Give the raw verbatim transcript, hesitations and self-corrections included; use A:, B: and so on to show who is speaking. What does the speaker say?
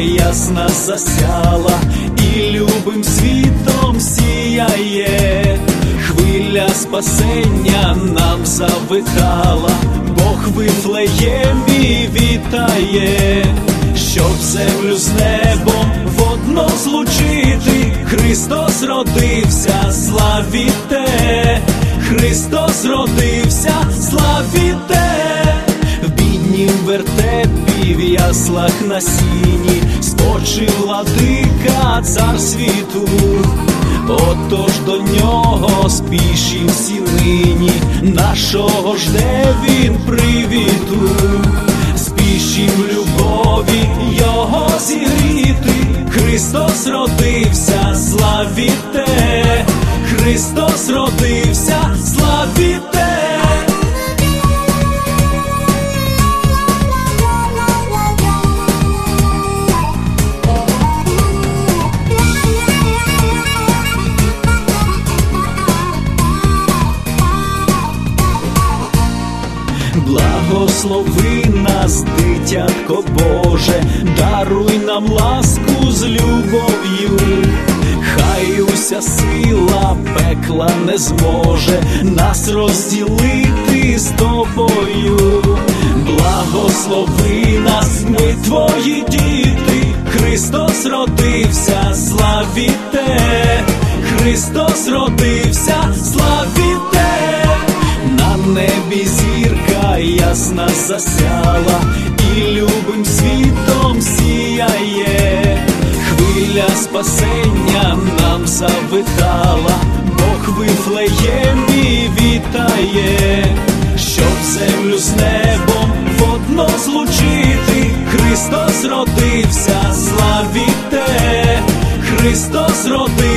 A: ясна засяла, і любим світом сіяє. Хвиля спасення нам завитала, Бог в Вифлеємі вітає. Щоб землю з небом водно злучити, Христос родився, славіте! Христос родився, славіте! В біднім вертепі, в яслах на сіні спочив владика, цар світу. Отож до нього спішім всі нині, нашого жде він привіту. Спішім любові його зігріти, Христос родився, славіте! Христос родився, славіте! Благослови нас, дитятко Боже, даруй нам ласку з любов'ю. Хай уся сила пекла не зможе нас розділити з тобою. Благослови нас, ми твої діти, Христос родився, славіте! Христос родився, славіте! На небі зірка ясна засяла, і любим світом сіяє. Хвиля спасення нам завитала, Бог в Вифлеємі вітає. Щоб землю з небом водно злучити, Христос родився, славіте! Христос родився.